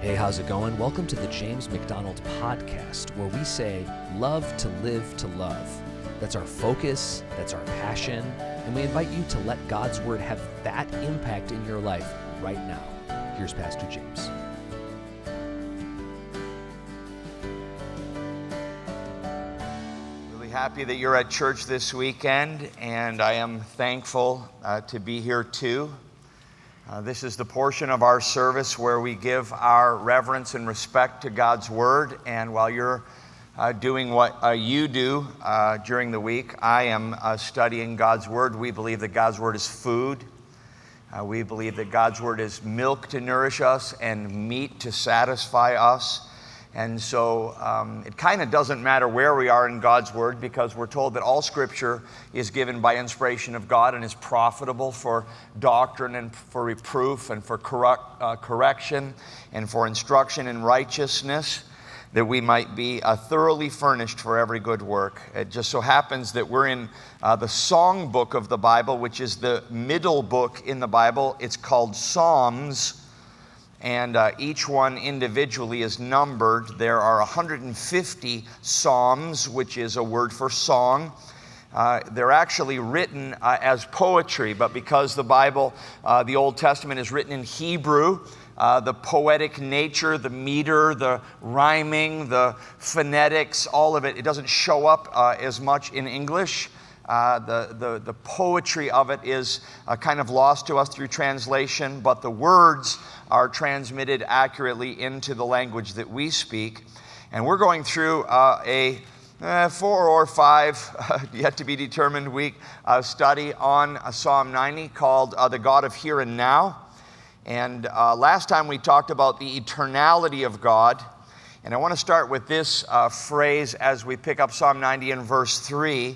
Hey, how's it going? Welcome to the James McDonald Podcast, where we say, love to live to love. That's our focus, that's our passion, and we invite you to let God's Word have that impact in your life right now. Here's Pastor James. Really happy that you're at church this weekend, and I am thankful to be here too. This is the portion of our service where we give our reverence and respect to God's Word. And while you're doing what you do during the week, I am studying God's Word. We believe that God's Word is food. We believe that God's Word is milk to nourish us and meat to satisfy us. And so it kind of doesn't matter where we are in God's Word, because we're told that all Scripture is given by inspiration of God and is profitable for doctrine and for reproof and for correction and for instruction in righteousness, that we might be thoroughly furnished for every good work. It just so happens that we're in the song book of the Bible, which is the middle book in the Bible. It's called Psalms. And each one individually is numbered. There are 150 psalms, which is a word for song. They're actually written as poetry, but because the Bible, the Old Testament, is written in Hebrew, the poetic nature, the meter, the rhyming, the phonetics, all of it, it doesn't show up as much in English. The poetry of it is kind of lost to us through translation, but the words are transmitted accurately into the language that we speak. And we're going through a 4 or 5 yet to be determined week study on Psalm 90 called The God of Here and Now. And last time we talked about the eternality of God. And I want to start with this phrase as we pick up Psalm 90 in verse 3.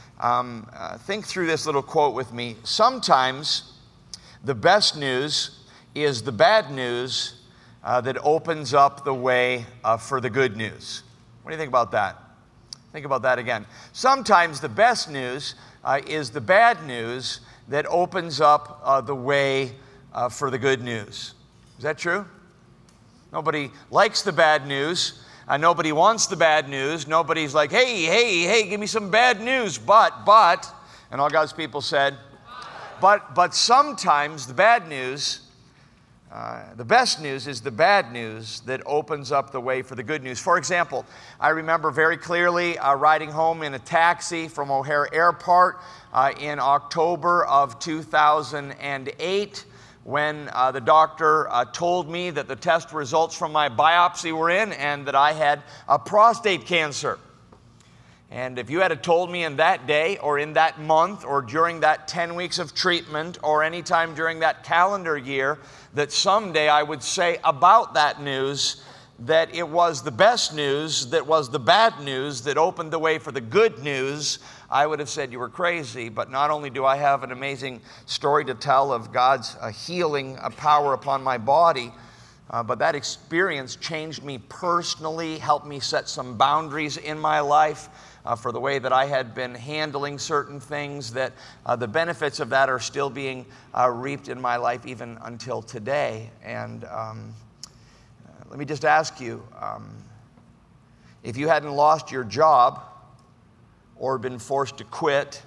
Think through this little quote with me. Sometimes the best news is the bad news that opens up the way for the good news. What do you think about that? Think about that again. Sometimes the best news is the bad news that opens up the way for the good news. Is that true? Nobody likes the bad news. Nobody wants the bad news. Nobody's like, hey, give me some bad news. But, and all God's people said, but sometimes the bad news, the best news is the bad news that opens up the way for the good news. For example, I remember very clearly riding home in a taxi from O'Hare Airport in October of 2008. When the doctor told me that the test results from my biopsy were in and that I had prostate cancer. And if you had told me in that day or in that month or during that 10 weeks of treatment or any time during that calendar year that someday I would say about that news that it was the best news that was the bad news that opened the way for the good news, I would have said you were crazy. But not only do I have an amazing story to tell of God's healing power upon my body, but that experience changed me personally, helped me set some boundaries in my life for the way that I had been handling certain things, that the benefits of that are still being reaped in my life even until today. And let me just ask you, if you hadn't lost your job or been forced to quit,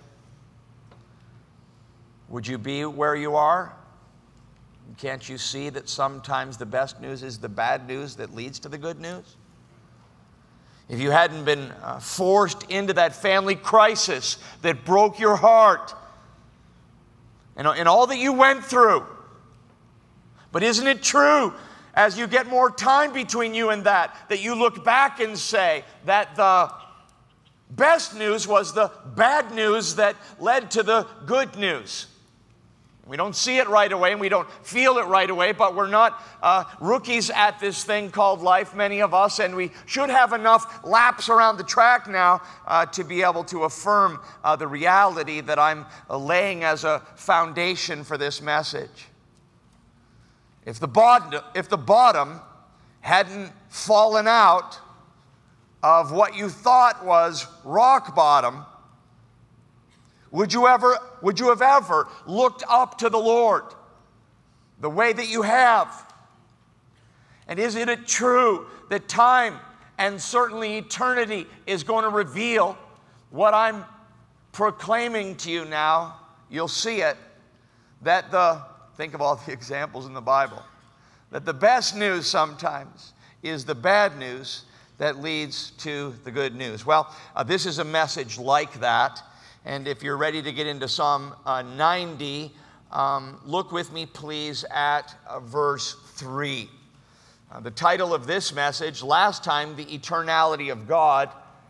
would you be where you are? Can't you see that sometimes the best news is the bad news that leads to the good news? If you hadn't been forced into that family crisis that broke your heart and all that you went through, but isn't it true, as you get more time between you and that you look back and say that the best news was the bad news that led to the good news? We don't see it right away and we don't feel it right away, but we're not rookies at this thing called life, many of us, and we should have enough laps around the track now to be able to affirm the reality that I'm laying as a foundation for this message. If the bottom hadn't fallen out of what you thought was rock bottom, would you have ever looked up to the Lord the way that you have? And isn't it true that time and certainly eternity is going to reveal what I'm proclaiming to you now? You'll see it. Think of all the examples in the Bible. That the best news sometimes is the bad news that leads to the good news. Well, this is a message like that. And if you're ready to get into Psalm 90, look with me, please, at verse 3. The title of this message, last time, The Eternality of God.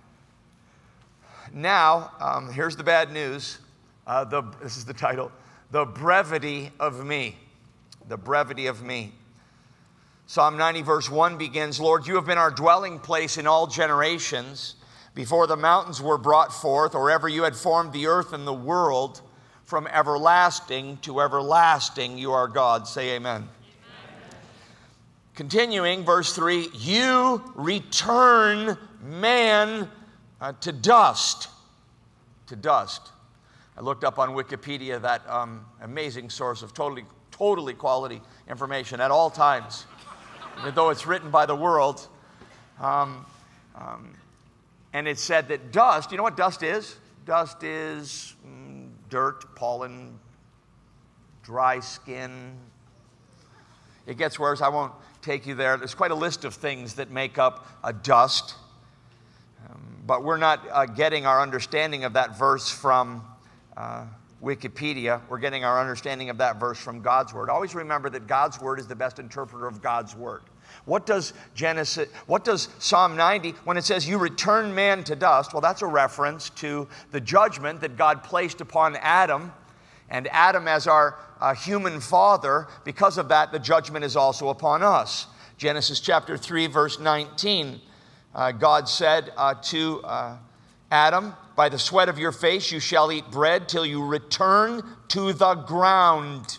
Now, here's the bad news. This is the title, The Brevity of Me. The Brevity of Me. Psalm 90 verse 1 begins, Lord, you have been our dwelling place in all generations. Before the mountains were brought forth, or ever you had formed the earth and the world, from everlasting to everlasting you are God. Say amen. Amen. Continuing, verse 3, you return man to dust. To dust. I looked up on Wikipedia, that amazing source of totally quality information at all times, even though it's written by the world. And it said that dust, you know what dust is? Dust is dirt, pollen, dry skin. It gets worse. I won't take you there. There's quite a list of things that make up a dust. But we're not getting our understanding of that verse from Wikipedia. We're getting our understanding of that verse from God's Word. Always remember that God's Word is the best interpreter of God's Word. What does Psalm 90, when it says you return man to dust, well, that's a reference to the judgment that God placed upon Adam, and Adam as our human father. Because of that, the judgment is also upon us. Genesis chapter 3, verse 19, God said to Adam, by the sweat of your face you shall eat bread till you return to the ground.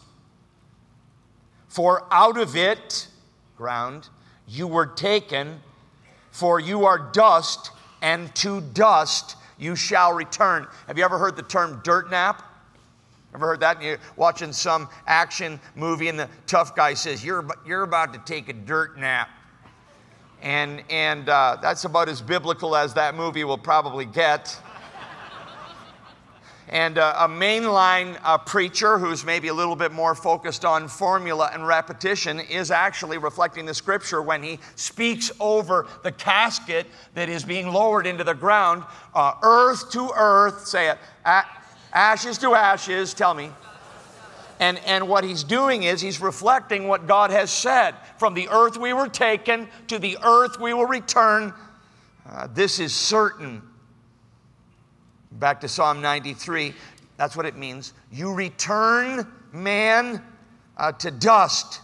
For out of it, ground, you were taken, for you are dust, and to dust you shall return. Have you ever heard the term dirt nap? Ever heard that? You're watching some action movie and the tough guy says, you're about to take a dirt nap. And that's about as biblical as that movie will probably get. And a mainline preacher who's maybe a little bit more focused on formula and repetition is actually reflecting the scripture when he speaks over the casket that is being lowered into the ground. Earth to earth, say it, ashes to ashes, tell me. And what he's doing is he's reflecting what God has said. From the earth we were taken, to the earth we will return. This is certain. Back to Psalm 93, that's what it means. You return man to dust.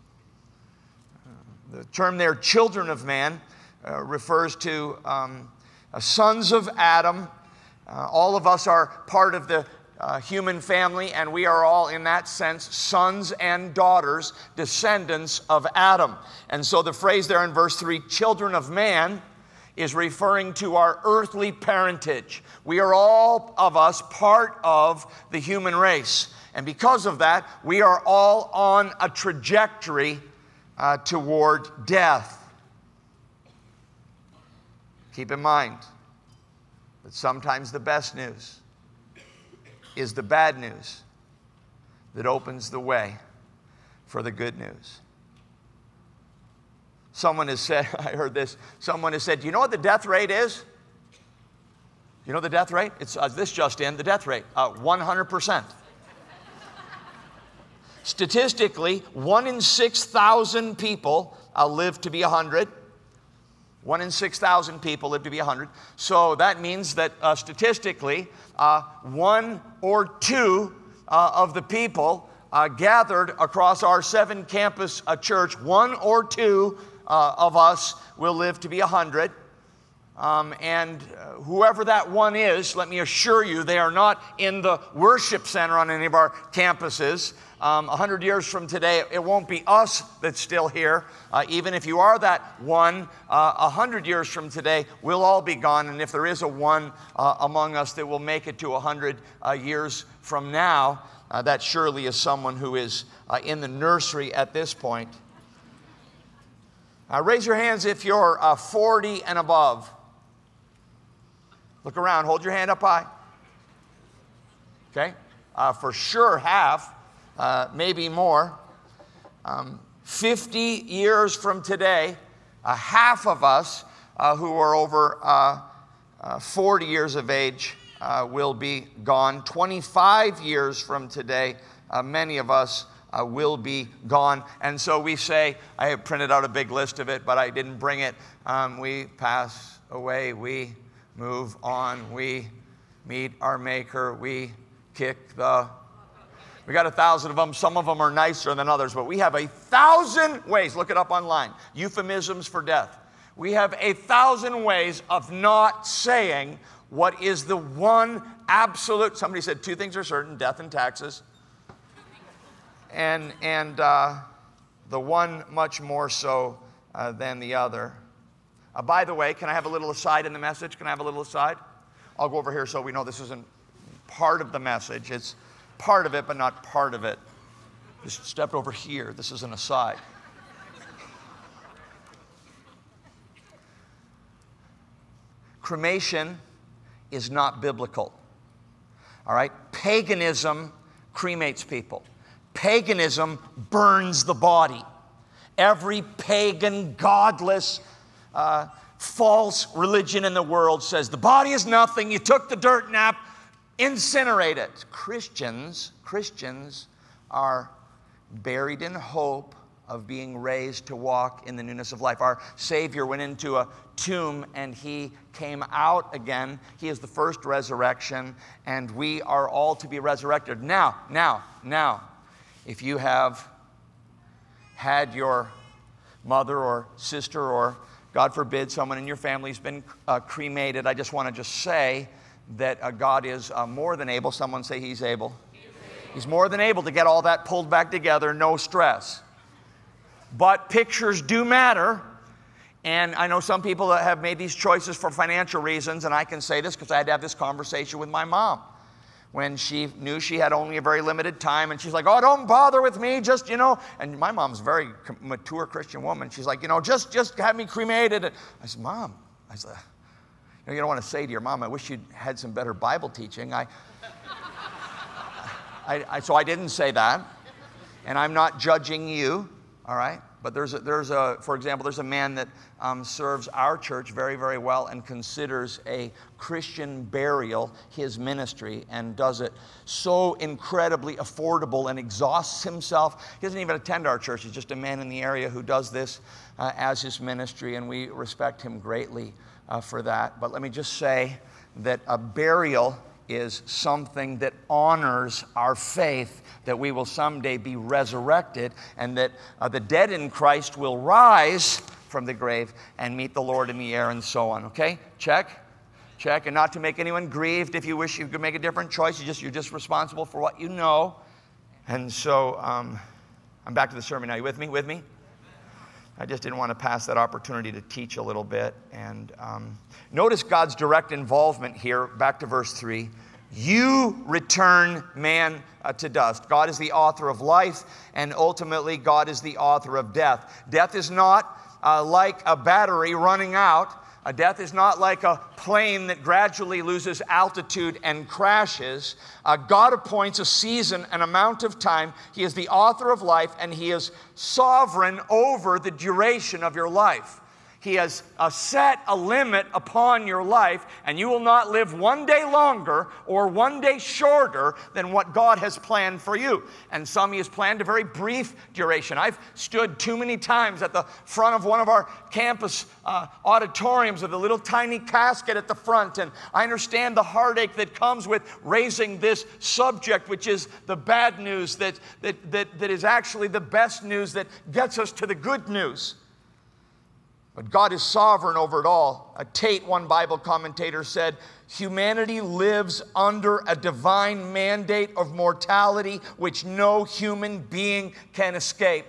The term there, children of man, refers to sons of Adam. All of us are part of the human family, and we are all, in that sense, sons and daughters, descendants of Adam. And so the phrase there in verse 3, children of man, is referring to our earthly parentage. We are all of us part of the human race. And because of that, we are all on a trajectory toward death. Keep in mind that sometimes the best news is the bad news that opens the way for the good news. Someone has said, I heard this, someone has said, do you know what the death rate is? You know the death rate? It's this just in, the death rate, 100%. Statistically, 1 in 6,000 people live to be 100. 1 in 6,000 people live to be 100. So that means that statistically, 1 or 2 of the people gathered across our 7-campus church, 1 or 2 of us will live to be 100. And whoever that one is, let me assure you, they are not in the worship center on any of our campuses. 100 years from today, it won't be us that's still here. Even if you are that one, 100 years from today, we'll all be gone. And if there is a one among us that will make it to 100 years from now, that surely is someone who is in the nursery at this point. Raise your hands if you're 40 and above. Look around. Hold your hand up high. Okay? For sure half, maybe more. 50 years from today, half of us who are over 40 years of age will be gone. 25 years from today, many of us will be gone. And so we say, I have printed out a big list of it, but I didn't bring it. We pass away, we move on, we meet our Maker, we kick the... We got 1,000 of them. Some of them are nicer than others, but we have 1,000 ways. Look it up online. Euphemisms for death. We have 1,000 ways of not saying what is the one absolute... Somebody said 2 things are certain, death and taxes. And the one much more so than the other. By the way, can I have a little aside in the message? Can I have a little aside? I'll go over here so we know this isn't part of the message. It's part of it, but not part of it. Just stepped over here. This is an aside. Cremation is not biblical. All right? Paganism cremates people. Paganism burns the body. Every pagan, godless, false religion in the world says the body is nothing. You took the dirt nap, incinerate it. Christians are buried in hope of being raised to walk in the newness of life. Our Savior went into a tomb and he came out again. He is the first resurrection, and we are all to be resurrected. Now, if you have had your mother or sister or, God forbid, someone in your family has been cremated, I just want to say that God is more than able. Someone say He's able. He's more than able to get all that pulled back together, no stress. But pictures do matter. And I know some people that have made these choices for financial reasons, and I can say this because I had to have this conversation with my mom when she knew she had only a very limited time, and she's like, oh, don't bother with me, just, and my mom's a very mature Christian woman. She's like, just have me cremated. I said, Mom, you don't want to say to your mom, I wish you'd had some better Bible teaching. So I didn't say that, and I'm not judging you, all right? But for example, there's a man that serves our church very, very well and considers a Christian burial his ministry and does it so incredibly affordable and exhausts himself. He doesn't even attend our church. He's just a man in the area who does this as his ministry, and we respect him greatly for that. But let me just say that a burial is something that honors our faith that we will someday be resurrected, and that the dead in Christ will rise from the grave and meet the Lord in the air, and so on. Okay? Check. And not to make anyone grieved. If you wish you could make a different choice, you're just responsible for what you know. And so I'm back to the sermon now. You with me? I just didn't want to pass that opportunity to teach a little bit. And notice God's direct involvement here. Back to verse 3. You return man to dust. God is the author of life, and ultimately God is the author of death. Death is not like a battery running out. Death is not like a plane that gradually loses altitude and crashes. God appoints a season, an amount of time. He is the author of life, and He is sovereign over the duration of your life. He has set a limit upon your life, and you will not live one day longer or one day shorter than what God has planned for you. And some He has planned a very brief duration. I've stood too many times at the front of one of our campus auditoriums with a little tiny casket at the front, and I understand the heartache that comes with raising this subject, which is the bad news that is actually the best news that gets us to the good news. But God is sovereign over it all. Tate, one Bible commentator, said, humanity lives under a divine mandate of mortality which no human being can escape.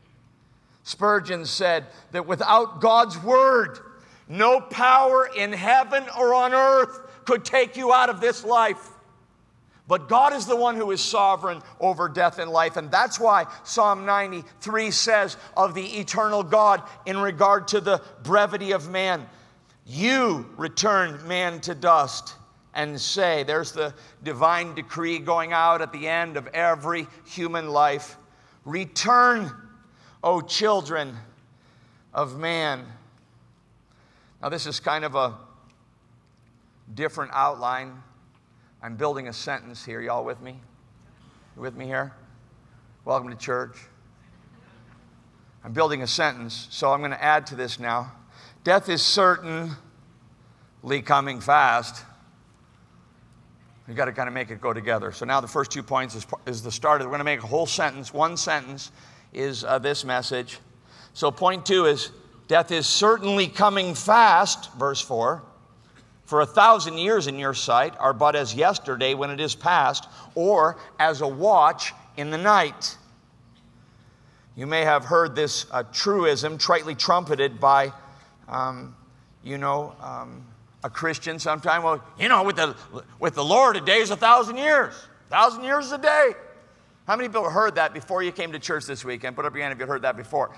Spurgeon said that without God's word, no power in heaven or on earth could take you out of this life. But God is the one who is sovereign over death and life. And that's why Psalm 93 says of the eternal God in regard to the brevity of man, you return man to dust and say, there's the divine decree going out at the end of every human life. Return, O children of man. Now this is kind of a different outline. I'm building a sentence here. Y'all with me? You with me here? Welcome to church. I'm building a sentence, so I'm going to add to this now. Death is certainly coming fast. You've got to kind of make it go together. So now the first 2 points is the start. We're going to make a whole sentence. One sentence is this message. So point 2 is, death is certainly coming fast, verse 4. For 1,000 years in your sight are but as yesterday when it is past, or as a watch in the night. You may have heard this truism tritely trumpeted by, a Christian sometime. Well, with the Lord, a day is 1,000 years. 1,000 years is a day. How many people heard that before you came to church this weekend? Put up your hand if you heard that before.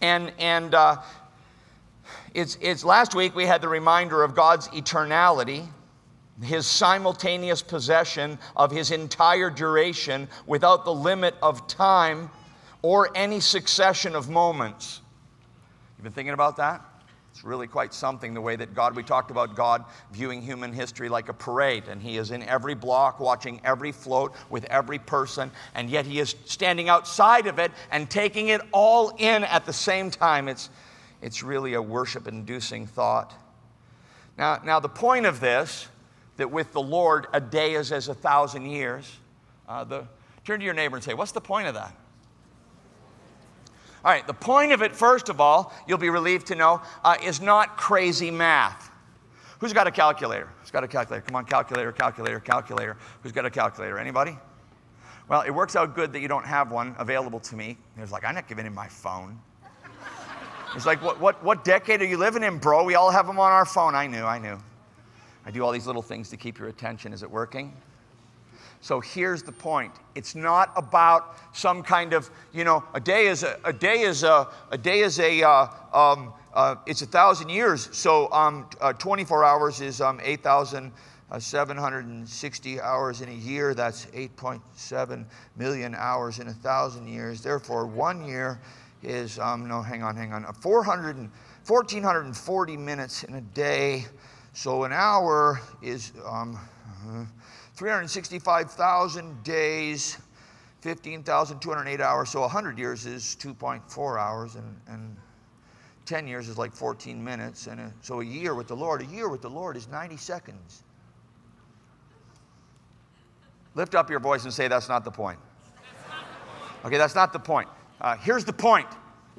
It's last week we had the reminder of God's eternality, His simultaneous possession of His entire duration without the limit of time or any succession of moments. You've been thinking about that? It's really quite something, the way that we talked about God viewing human history like a parade, and He is in every block, watching every float with every person, and yet He is standing outside of it and taking it all in at the same time. It's really a worship-inducing thought. Now, the point of this, that with the Lord, a day is as 1,000 years. Turn to your neighbor and say, what's the point of that? All right, the point of it, first of all, you'll be relieved to know, is not crazy math. Who's got a calculator? Who's got a calculator? Come on, calculator, calculator, calculator. Who's got a calculator? Anybody? Well, it works out good that you don't have one available to me. There's like, I'm not giving him my phone. It's like, what decade are you living in, bro? We all have them on our phone. I knew. I do all these little things to keep your attention. Is it working? So here's the point. It's not about some kind of, it's 1,000 years. So 24 hours is 8,760 hours in a year. That's 8.7 million hours in 1,000 years. Therefore, 1 year is, 1,440 minutes in a day. So an hour is 365,000 days, 15,208 hours. So 100 years is 2.4 hours, and 10 years is like 14 minutes. And so a year with the Lord is 90 seconds. Lift up your voice and say, that's not the point. Okay, that's not the point. Here's the point.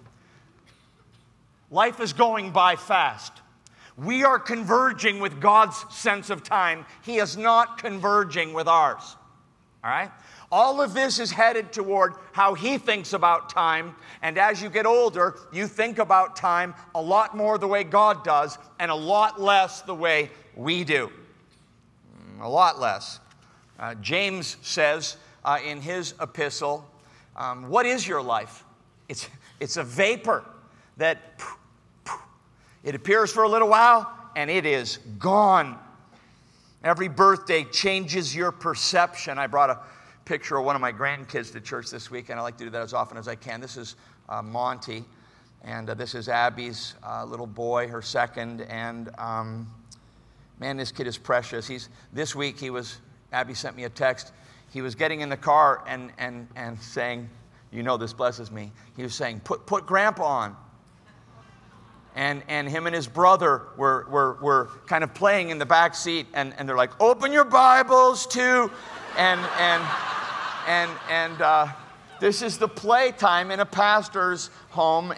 Life is going by fast. We are converging with God's sense of time. He is not converging with ours. All right? All of this is headed toward how He thinks about time. And as you get older, you think about time a lot more the way God does and a lot less the way we do. A lot less. James says in his epistle, what is your life? It's a vapor that it appears for a little while and it is gone. Every birthday changes your perception. I brought a picture of one of my grandkids to church this week, and I like to do that as often as I can. This is Monty, and this is Abby's little boy, her second. And man, this kid is precious. This week Abby sent me a text. He was getting in the car and saying, this blesses me. He was saying, put Grandpa on. And him and his brother were kind of playing in the back seat, and they're like, open your Bibles to, and this is the playtime in a pastor's home.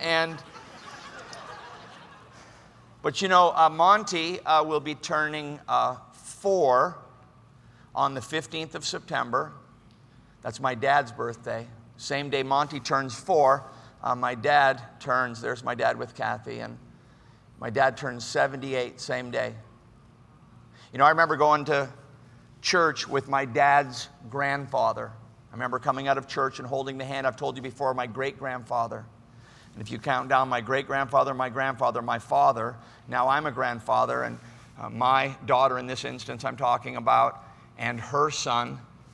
But Monty will be turning 4 on the 15th of September. That's my dad's birthday. Same day Monty turns 4, my dad turns, there's my dad with Kathy, and my dad turns 78 same day. I remember going to church with my dad's grandfather. I remember coming out of church and holding the hand, I've told you before, my great-grandfather. And if you count down my great-grandfather, my grandfather, my father, now I'm a grandfather, and my daughter in this instance I'm talking about, and her son,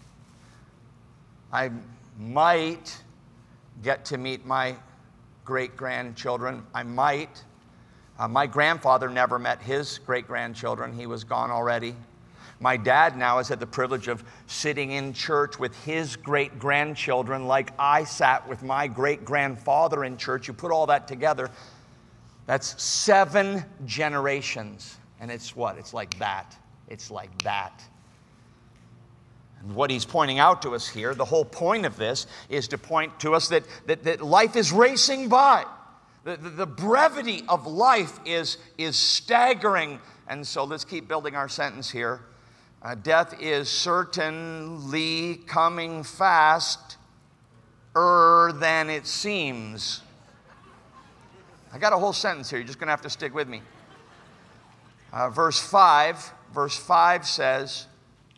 I might get to meet my great-grandchildren. I might. My grandfather never met his great-grandchildren. He was gone already. My dad now has had the privilege of sitting in church with his great-grandchildren like I sat with my great-grandfather in church. You put all that together, that's 7 generations. And it's what? It's like that. It's like that. And what he's pointing out to us here, the whole point of this is to point to us that life is racing by. The brevity of life is staggering. And so let's keep building our sentence here. Death is certainly coming faster than it seems. I got a whole sentence here. You're just going to have to stick with me. Verse 5 says,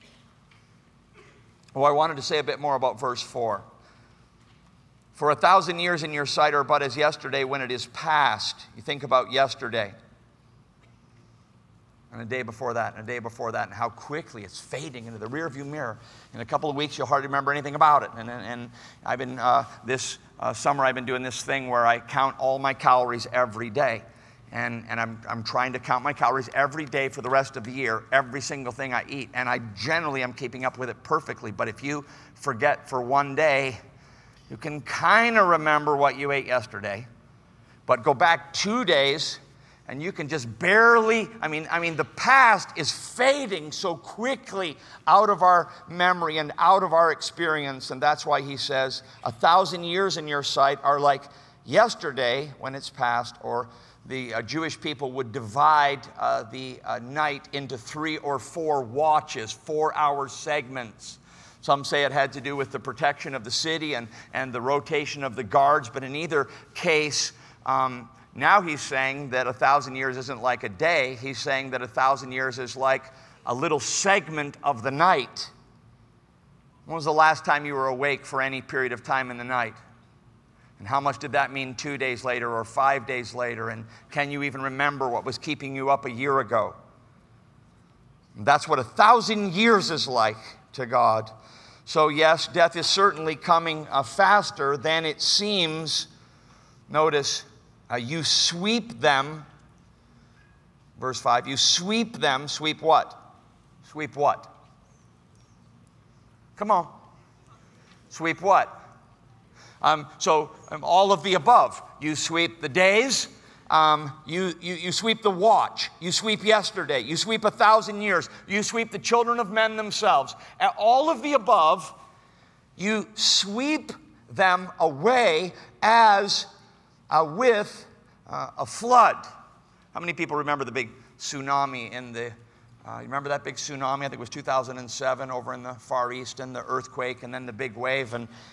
I wanted to say a bit more about verse 4. For 1,000 years in your sight are but as yesterday when it is past. You think about yesterday. And a day before that, and a day before that, and how quickly it's fading into the rearview mirror. In a couple of weeks, you'll hardly remember anything about it. And I've been, this summer, I've been doing this thing where I count all my calories every day. And I'm trying to count my calories every day for the rest of the year, every single thing I eat. And I generally am keeping up with it perfectly. But if you forget for one day, you can kind of remember what you ate yesterday. But go back 2 days, and you can just barely, I mean, the past is fading so quickly out of our memory and out of our experience. And that's why he says, 1,000 years in your sight are like yesterday when it's past. Or the Jewish people would divide the night into 3 or 4 watches, 4-hour segments. Some say it had to do with the protection of the city and the rotation of the guards. But in either case, now he's saying that 1,000 years isn't like a day. He's saying that 1,000 years is like a little segment of the night. When was the last time you were awake for any period of time in the night? And how much did that mean 2 days later or 5 days later? And can you even remember what was keeping you up a year ago? And that's what 1,000 years is like to God. So yes, death is certainly coming faster than it seems. Notice, you sweep them. Verse 5, you sweep them. Sweep what? Sweep what? Come on. Sweep what? All of the above. You sweep the days. You sweep the watch. You sweep yesterday. You sweep 1,000 years. You sweep the children of men themselves. All of the above, you sweep them away as with a flood. How many people remember the big tsunami in the, you remember that big tsunami? I think it was 2007 over in the Far East, and the earthquake and then the big wave.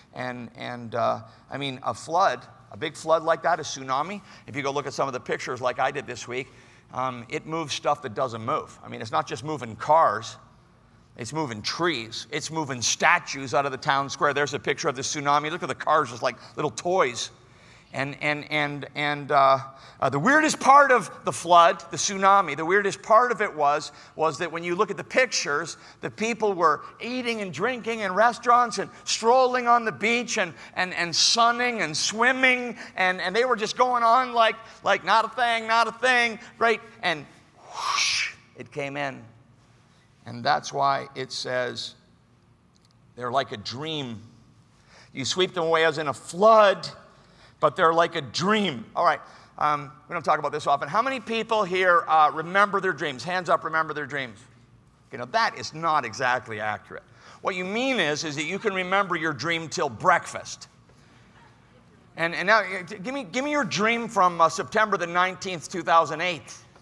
A flood, a big flood like that, a tsunami. If you go look at some of the pictures like I did this week, it moves stuff that doesn't move. I mean, it's not just moving cars. It's moving trees. It's moving statues out of the town square. There's a picture of the tsunami. Look at the cars just like little toys. The weirdest part of the flood, the tsunami, the weirdest part of it was that when you look at the pictures, the people were eating and drinking in restaurants and strolling on the beach and sunning and swimming, and they were just going on like not a thing, right? And whoosh, it came in. And that's why it says they're like a dream. You sweep them away as in a flood, but they're like a dream. All right, we don't talk about this often. How many people here remember their dreams? Hands up, remember their dreams. You know, that is not exactly accurate. What you mean is that you can remember your dream till breakfast. And now, give me your dream from September the 19th, 2008.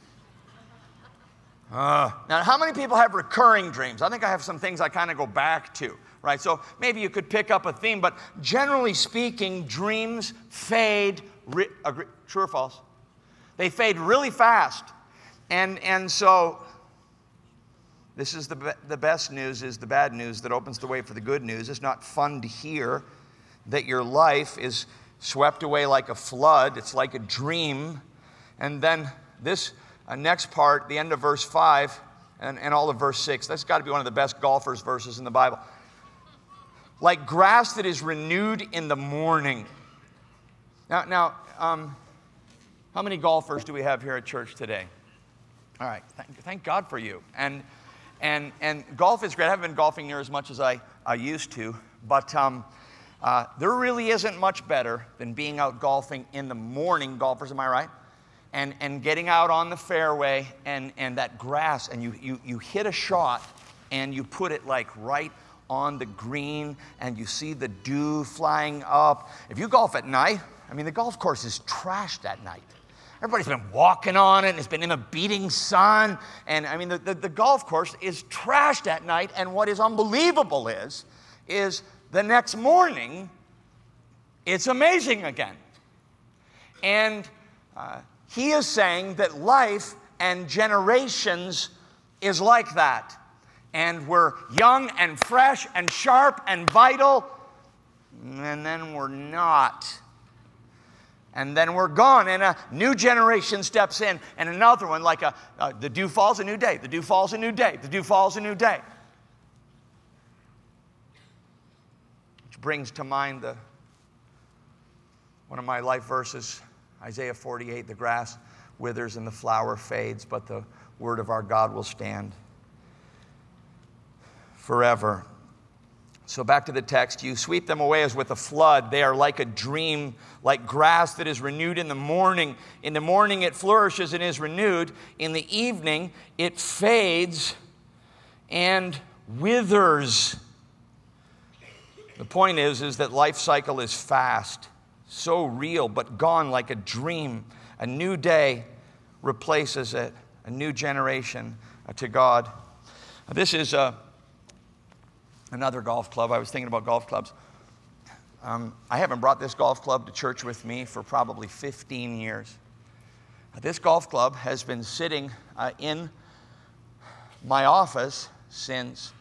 Now, how many people have recurring dreams? I think I have some things I kind of go back to. Right, so maybe you could pick up a theme, but generally speaking, dreams fade, true or false? They fade really fast. And so This is the best news, is the bad news that opens the way for the good news. It's not fun to hear that your life is swept away like a flood. It's like a dream. And then this next part, the end of verse 5 and all of verse 6, that's got to be one of the best golfers verses in the Bible. Like grass that is renewed in the morning. Now, how many golfers do we have here at church today? All right, thank God for you. And golf is great. I haven't been golfing near as much as I used to, but there really isn't much better than being out golfing in the morning, golfers, am I right? And getting out on the fairway and that grass, and you hit a shot and you put it like right on the green and you see the dew flying up. If you golf at night, I mean, the golf course is trashed at night. Everybody's been walking on it, and it's been in a beating sun. And I mean, the golf course is trashed at night. And what is unbelievable is the next morning, it's amazing again. And he is saying that life and generations is like that. And we're young and fresh and sharp and vital, and then we're not. And then we're gone, and a new generation steps in, and another one, like the dew falls, a new day. The dew falls, a new day. The dew falls, a new day. Which brings to mind one of my life verses, Isaiah 48, the grass withers and the flower fades, but the word of our God will stand forever. So back to the text. You sweep them away as with a flood. They are like a dream, like grass that is renewed in the morning. In the morning it flourishes and is renewed. In the evening it fades and withers. The point is that life cycle is fast, so real, but gone like a dream. A new day replaces it, a new generation to God. This is another golf club. I was thinking about golf clubs. I haven't brought this golf club to church with me for probably 15 years. This golf club has been sitting in my office since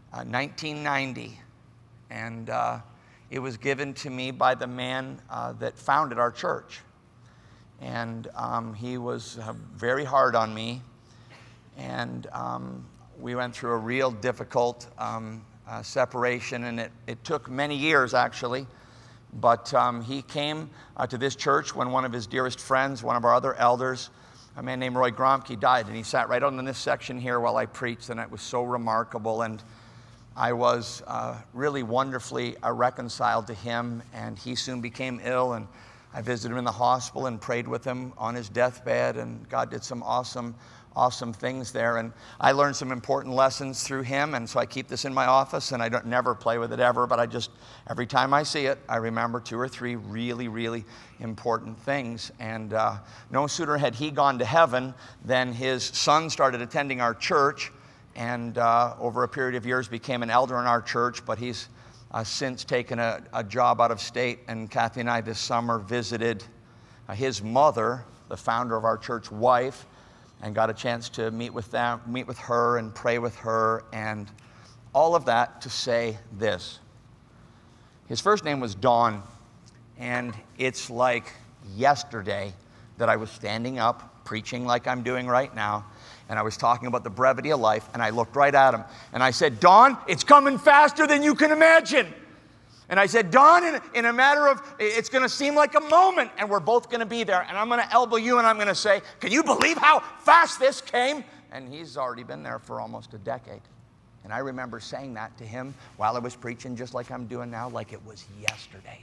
1990. And it was given to me by the man that founded our church. And he was very hard on me. And we went through a real difficult separation, and it took many years, actually. But he came to this church when one of his dearest friends, one of our other elders, a man named Roy Gromke, died. And he sat right on in this section here while I preached, and it was so remarkable. And I was really wonderfully reconciled to him, and he soon became ill, and I visited him in the hospital and prayed with him on his deathbed, and God did some awesome things there. And I learned some important lessons through him, and so I keep this in my office, and I don't never play with it ever, but I just, every time I see it, I remember 2 or 3 really, really important things. And no sooner had he gone to heaven than his son started attending our church, and over a period of years became an elder in our church, but he's since taken a job out of state. And Kathy and I this summer visited his mother, the founder of our church, wife, and got a chance to meet with her and pray with her, and all of that to say this. His first name was Don, and it's like yesterday that I was standing up preaching like I'm doing right now, and I was talking about the brevity of life, and I looked right at him, and I said, Don, it's coming faster than you can imagine. And I said, Don, in a matter of, it's going to seem like a moment, and we're both going to be there, and I'm going to elbow you, and I'm going to say, can you believe how fast this came? And he's already been there for almost a decade. And I remember saying that to him while I was preaching, just like I'm doing now, like it was yesterday.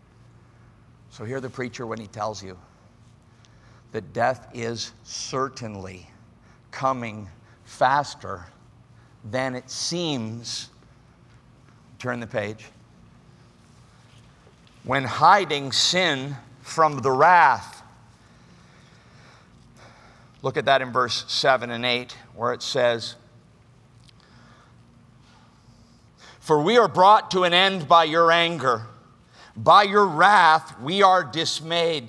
So hear the preacher when he tells you that death is certainly coming faster than it seems. Turn the page. When hiding sin from the wrath. Look at that in verse 7 and 8, where it says, for we are brought to an end by your anger. By your wrath we are dismayed.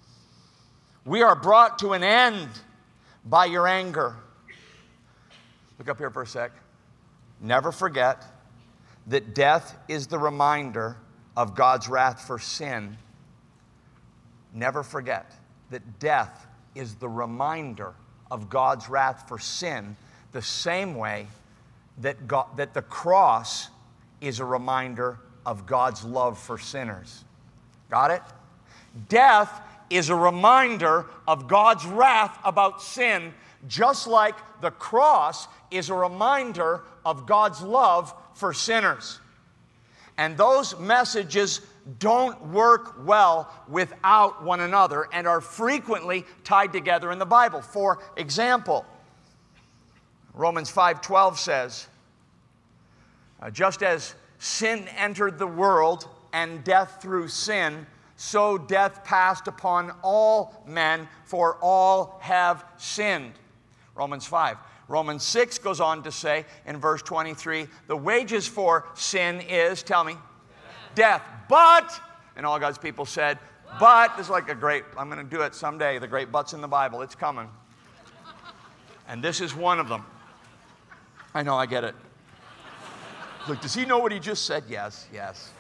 We are brought to an end by your anger. Look up here for a sec. Never forget that death is the reminder of God's wrath for sin. Never forget that death is the reminder of God's wrath for sin, the same way that the cross is a reminder of God's love for sinners. Got it? Death is a reminder of God's wrath about sin, just like the cross is a reminder of God's love for sinners. And those messages don't work well without one another and are frequently tied together in the Bible. For example, Romans 5:12 says, just as sin entered the world and death through sin, so death passed upon all men, for all have sinned. Romans 5. Romans 6 goes on to say in verse 23, the wages for sin is, tell me, death. But, and all God's people said, but, this is like a great, I'm going to do it someday, the great buts in the Bible, it's coming. And this is one of them. I know, I get it. Look, does he know what he just said? Yes, yes.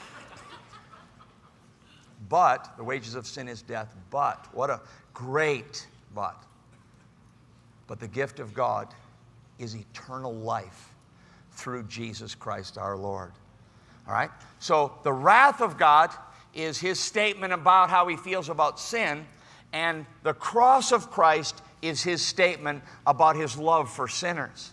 But, the wages of sin is death, but, what a great but. But the gift of God is eternal life through Jesus Christ our Lord. All right? So the wrath of God is his statement about how he feels about sin, and the cross of Christ is his statement about his love for sinners.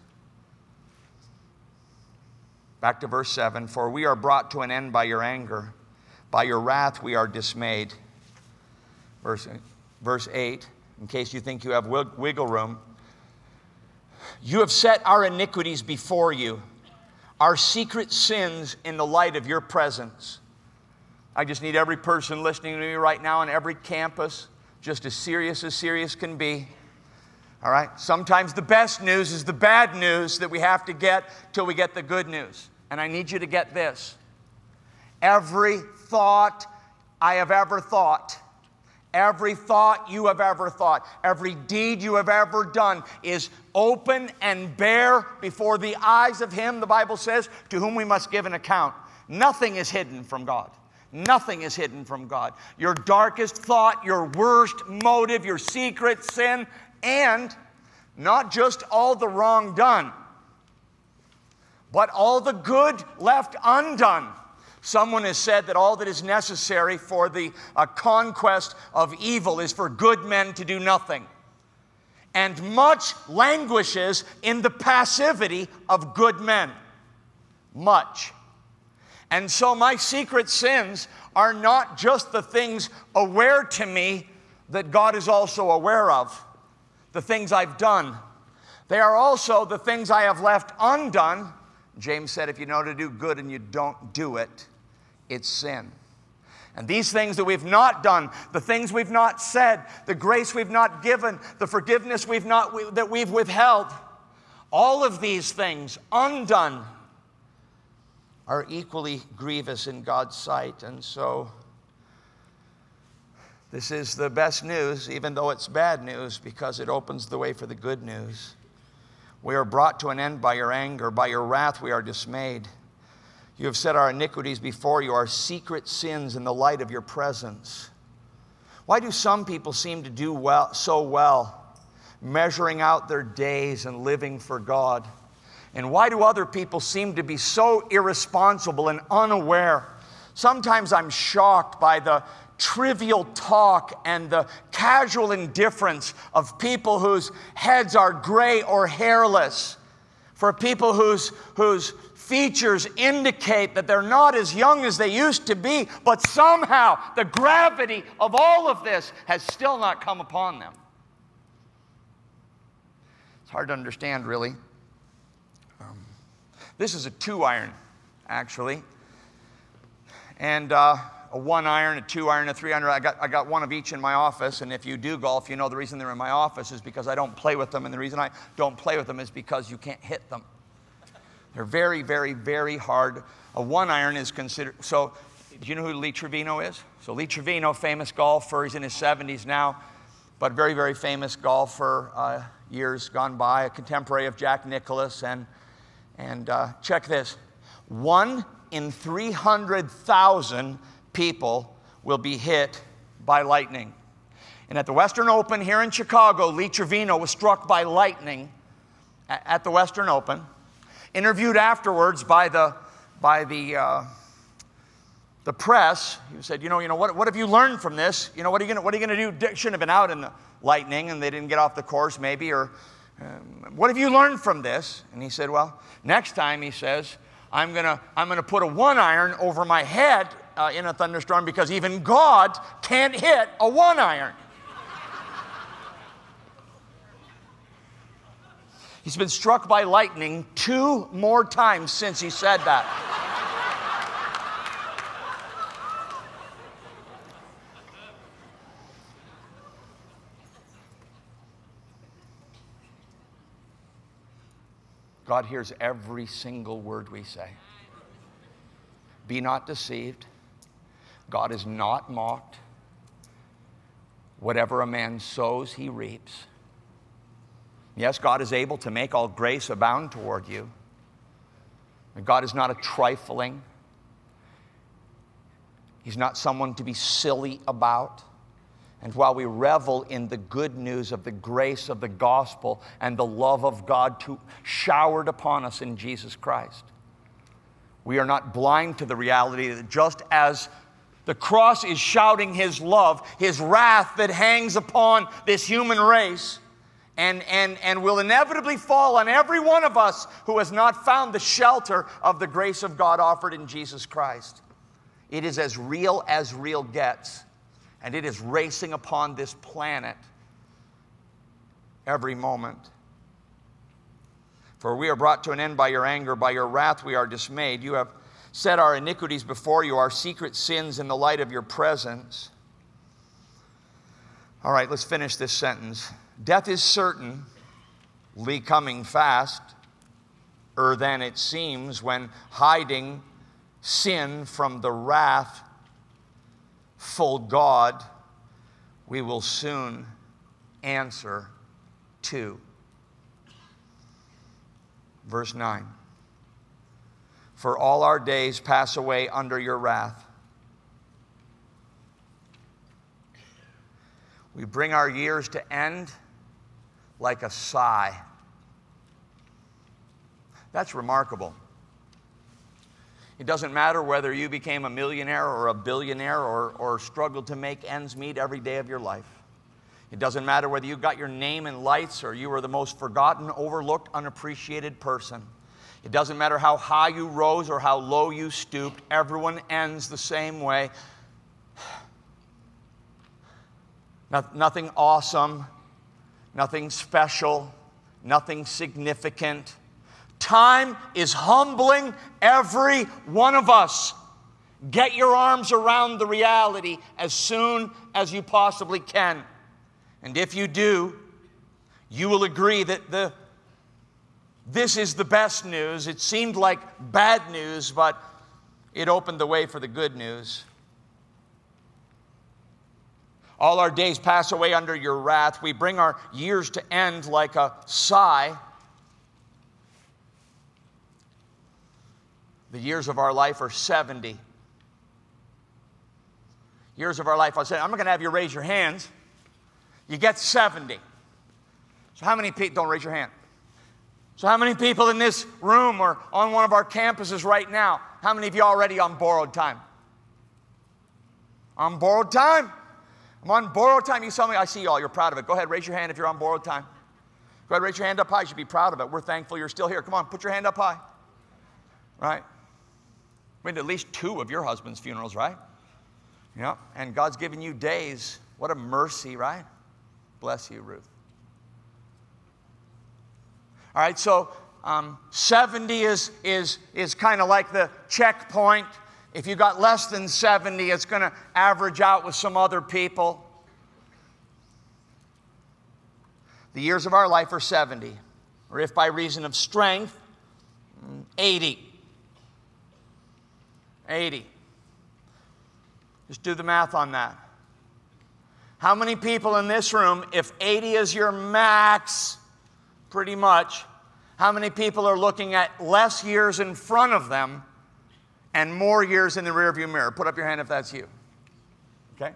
Back to verse 7. For we are brought to an end by your anger. By your wrath we are dismayed. Verse 8, in case you think you have wiggle room. You have set our iniquities before you, our secret sins in the light of your presence. I just need every person listening to me right now on every campus, just as serious can be. All right? Sometimes the best news is the bad news that we have to get till we get the good news. And I need you to get this. Every thought I have ever thought, every thought you have ever thought, every deed you have ever done is open and bare before the eyes of him, the Bible says, to whom we must give an account. Nothing is hidden from God. Nothing is hidden from God. Your darkest thought, your worst motive, your secret sin, and not just all the wrong done, but all the good left undone. Someone has said that all that is necessary for the conquest of evil is for good men to do nothing. And much languishes in the passivity of good men. Much. And so my secret sins are not just the things aware to me that God is also aware of. The things I've done. They are also the things I have left undone. James said, if you know to do good and you don't do it, it's sin. And these things that we've not done, the things we've not said, the grace we've not given, the forgiveness that we've withheld, all of these things undone are equally grievous in God's sight. And so this is the best news, even though it's bad news, because it opens the way for the good news. We are brought to an end by your anger. By your wrath we are dismayed. You have set our iniquities before you, our secret sins in the light of your presence. Why do some people seem to do so well, measuring out their days and living for God? And why do other people seem to be so irresponsible and unaware? Sometimes I'm shocked by the trivial talk and the casual indifference of people whose heads are gray or hairless, for people whose features indicate that they're not as young as they used to be, but somehow the gravity of all of this has still not come upon them. It's hard to understand, really. This is a 2-iron, actually, and a 1-iron, a 2-iron, a 3-iron. I got one of each in my office, and if you do golf, you know the reason they're in my office is because I don't play with them, and the reason I don't play with them is because you can't hit them. They're very, very, very hard. A 1-iron is considered, so do you know who Lee Trevino is? So Lee Trevino, famous golfer, he's in his 70s now. but very, very famous golfer, years gone by, a contemporary of Jack Nicklaus. And check this. 1 in 300,000 people will be hit by lightning. And at the Western Open here in Chicago, Lee Trevino was struck by lightning at the Western Open. Interviewed afterwards by the press, he said, what have you learned from this? What are you going to do? Dick shouldn't have been out in the lightning, and they didn't get off the course maybe, or what have you learned from this? And he said, well, next time, he says, I'm gonna put a 1-iron over my head in a thunderstorm, because even God can't hit a 1-iron. He's been struck by lightning 2 more times since he said that. God hears every single word we say. Be not deceived. God is not mocked. Whatever a man sows, he reaps. Yes, God is able to make all grace abound toward you. And God is not a trifling. He's not someone to be silly about. And while we revel in the good news of the grace of the gospel and the love of God showered upon us in Jesus Christ, we are not blind to the reality that just as the cross is shouting His love, His wrath that hangs upon this human race, and will inevitably fall on every one of us who has not found the shelter of the grace of God offered in Jesus Christ. It is as real gets, and it is racing upon this planet every moment. For we are brought to an end by your anger, by your wrath we are dismayed. You have set our iniquities before you, our secret sins in the light of your presence. All right, let's finish this sentence. Death is certainly coming fast, than it seems, when hiding sin from the wrathful God, we will soon answer to. Verse 9. For all our days pass away under your wrath. We bring our years to end like a sigh. That's remarkable. It doesn't matter whether you became a millionaire or a billionaire or struggled to make ends meet every day of your life. It doesn't matter whether you got your name in lights or you were the most forgotten, overlooked, unappreciated person. It doesn't matter how high you rose or how low you stooped. Everyone ends the same way. Nothing awesome, nothing special, nothing significant. Time is humbling every one of us. Get your arms around the reality as soon as you possibly can. And if you do, you will agree that this is the best news. It seemed like bad news, but it opened the way for the good news. All our days pass away under your wrath. We bring our years to end like a sigh. The years of our life are 70. Years of our life, I said, I'm not going to have you raise your hands. You get 70. So how many people, don't raise your hand. So how many people in this room or on one of our campuses right now, how many of you are already on borrowed time? On borrowed time? I'm on borrowed time. You saw me, I see you all, you're proud of it. Go ahead, raise your hand if you're on borrowed time. Go ahead, raise your hand up high. You should be proud of it. We're thankful you're still here. Come on, put your hand up high. Right? We had at least 2 of your husband's funerals, right? Yeah. And God's given you days. What a mercy, right? Bless you, Ruth. All right, so 70 is kind of like the checkpoint. If you got less than 70, it's going to average out with some other people. The years of our life are 70, or if by reason of strength, 80. 80. Just do the math on that. How many people in this room, if 80 is your max, pretty much, how many people are looking at less years in front of them and more years in the rearview mirror? Put up your hand if that's you. Okay?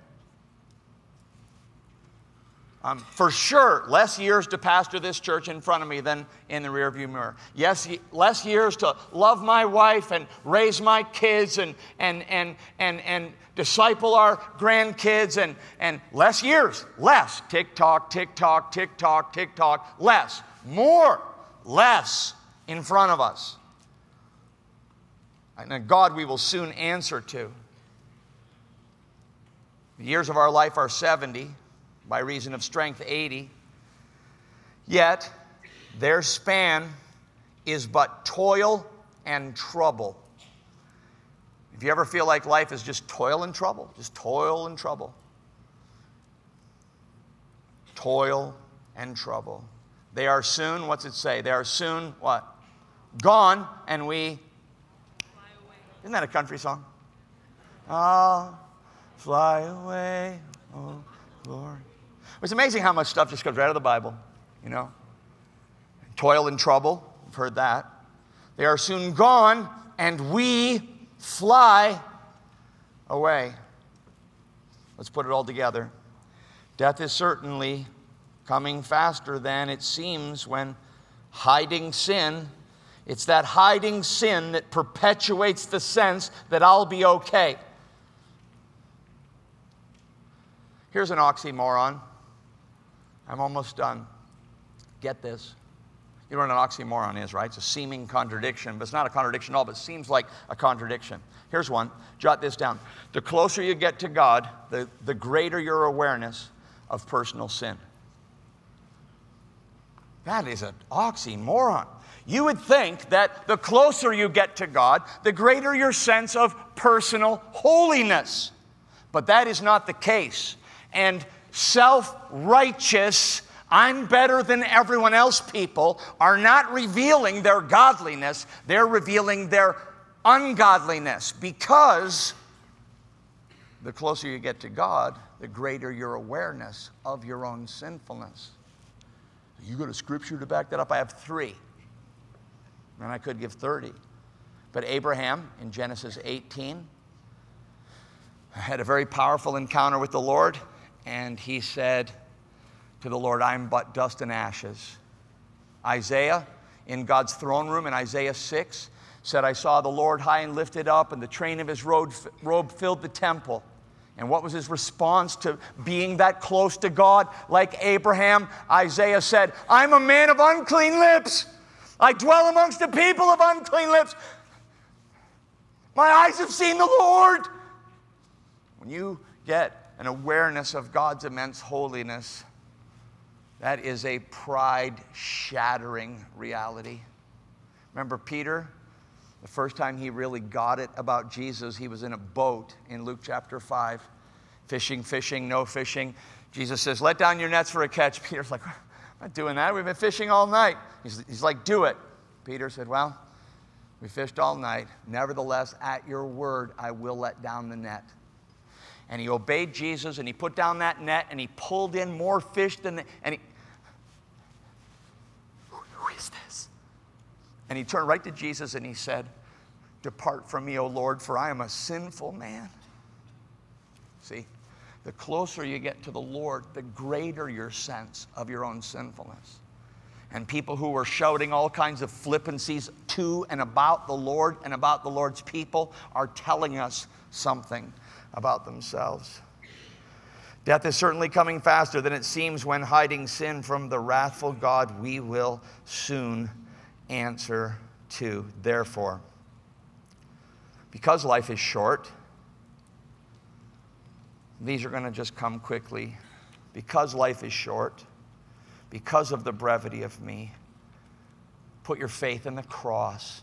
For sure, less years to pastor this church in front of me than in the rearview mirror. Yes, less years to love my wife and raise my kids and disciple our grandkids and less years. Less. Tick-tock, tick-tock, tick-tock, tick-tock. Less. More. Less in front of us. And a God we will soon answer to. The years of our life are 70. By reason of strength, 80. Yet, their span is but toil and trouble. If you ever feel like life is just toil and trouble, just toil and trouble. Toil and trouble. They are soon, what's it say? They are soon, what? Gone, and we... Isn't that a country song? I'll fly away, oh Lord. It's amazing how much stuff just comes right out of the Bible, you know. Toil and trouble, we've heard that. They are soon gone, and we fly away. Let's put it all together. Death is certainly coming faster than it seems when hiding sin. It's that hiding sin that perpetuates the sense that I'll be okay. Here's an oxymoron. I'm almost done. Get this. You know what an oxymoron is, right? It's a seeming contradiction, but it's not a contradiction at all, but it seems like a contradiction. Here's one. Jot this down. The closer you get to God, the greater your awareness of personal sin. That is an oxymoron. You would think that the closer you get to God, the greater your sense of personal holiness. But that is not the case. And self-righteous, I'm better than everyone else people are not revealing their godliness. They're revealing their ungodliness, because the closer you get to God, the greater your awareness of your own sinfulness. You go to Scripture to back that up? I have 3. And I could give 30. But Abraham, in Genesis 18, had a very powerful encounter with the Lord. And he said to the Lord, I'm but dust and ashes. Isaiah, in God's throne room in Isaiah 6, said, I saw the Lord high and lifted up, and the train of his robe filled the temple. And what was his response to being that close to God? Like Abraham, Isaiah said, I'm a man of unclean lips. I dwell amongst the people of unclean lips. My eyes have seen the Lord. When you get an awareness of God's immense holiness, that is a pride-shattering reality. Remember Peter? The first time he really got it about Jesus, he was in a boat in Luke chapter 5. Fishing, no fishing. Jesus says, let down your nets for a catch. Peter's like, I'm not doing that. We've been fishing all night. He's like, do it. Peter said, well, we fished all night. Nevertheless, at your word, I will let down the net. And he obeyed Jesus, and he put down that net, and he pulled in more fish than who is this? And he turned right to Jesus, and he said, depart from me, O Lord, for I am a sinful man. See, the closer you get to the Lord, the greater your sense of your own sinfulness. And people who were shouting all kinds of flippancies to and about the Lord and about the Lord's people are telling us something about themselves. Death is certainly coming faster than it seems when hiding sin from the wrathful God we will soon answer to. Therefore, because life is short, these are going to just come quickly. Because life is short, because of the brevity of me, put your faith in the cross.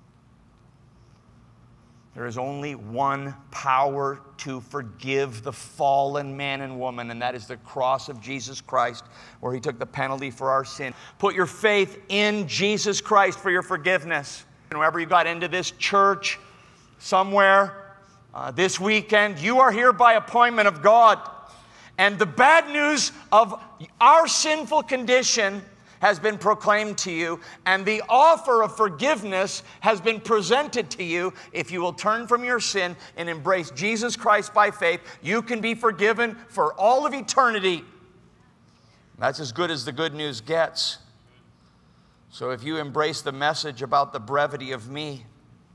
There is only one power to forgive the fallen man and woman, and that is the cross of Jesus Christ, where he took the penalty for our sin. Put your faith in Jesus Christ for your forgiveness. And wherever you got into this church, somewhere this weekend, you are here by appointment of God. And the bad news of our sinful condition has been proclaimed to you, and the offer of forgiveness has been presented to you. If you will turn from your sin and embrace Jesus Christ by faith, you can be forgiven for all of eternity. That's as good as the good news gets. So if you embrace the message about the brevity of me,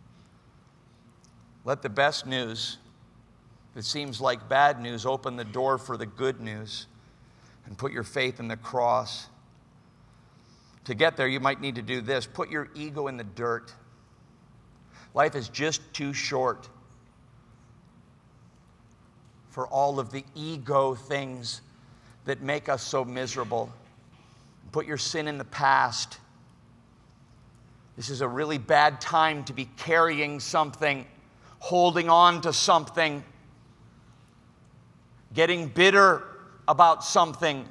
let the best news, if it seems like bad news, open the door for the good news and put your faith in the cross. To get there, you might need to do this. Put your ego in the dirt. Life is just too short for all of the ego things that make us so miserable. Put your sin in the past. This is a really bad time to be carrying something, holding on to something, getting bitter about something.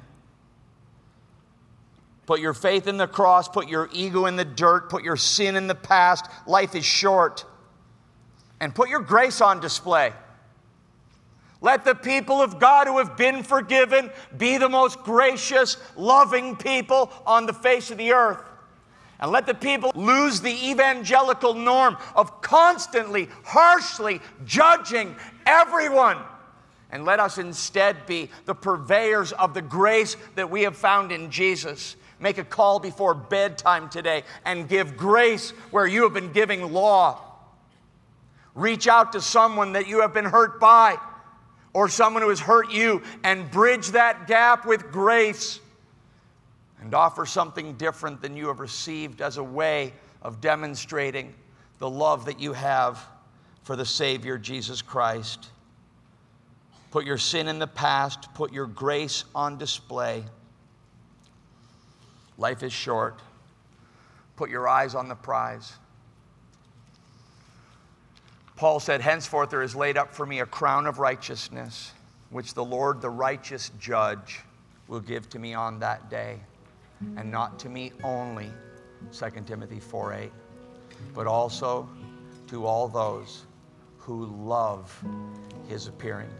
Put your faith in the cross, put your ego in the dirt, put your sin in the past. Life is short. And put your grace on display. Let the people of God who have been forgiven be the most gracious, loving people on the face of the earth. And let the people lose the evangelical norm of constantly, harshly judging everyone. And let us instead be the purveyors of the grace that we have found in Jesus. Make a call before bedtime today and give grace where you have been giving law. Reach out to someone that you have been hurt by or someone who has hurt you and bridge that gap with grace and offer something different than you have received as a way of demonstrating the love that you have for the Savior, Jesus Christ. Put your sin in the past. Put your grace on display. Life is short. Put your eyes on the prize. Paul said, henceforth there is laid up for me a crown of righteousness, which the Lord, the righteous judge, will give to me on that day. And not to me only, 2 Timothy 4:8, but also to all those who love his appearing.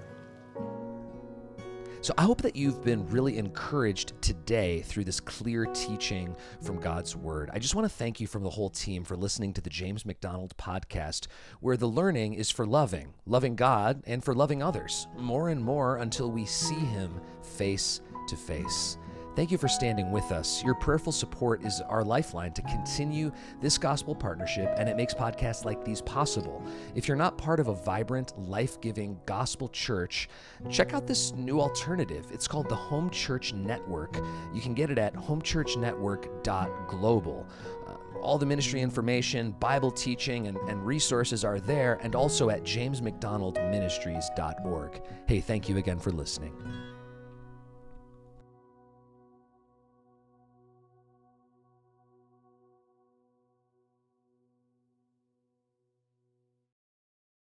So I hope that you've been really encouraged today through this clear teaching from God's Word. I just want to thank you from the whole team for listening to the James MacDonald podcast, where the learning is for loving God and for loving others, more and more until we see him face to face. Thank you for standing with us. Your prayerful support is our lifeline to continue this gospel partnership, and it makes podcasts like these possible. If you're not part of a vibrant, life-giving gospel church, check out this new alternative. It's called the Home Church Network. You can get it at homechurchnetwork.global. All the ministry information, Bible teaching, and resources are there, and also at jamesmcdonaldministries.org. Hey, thank you again for listening.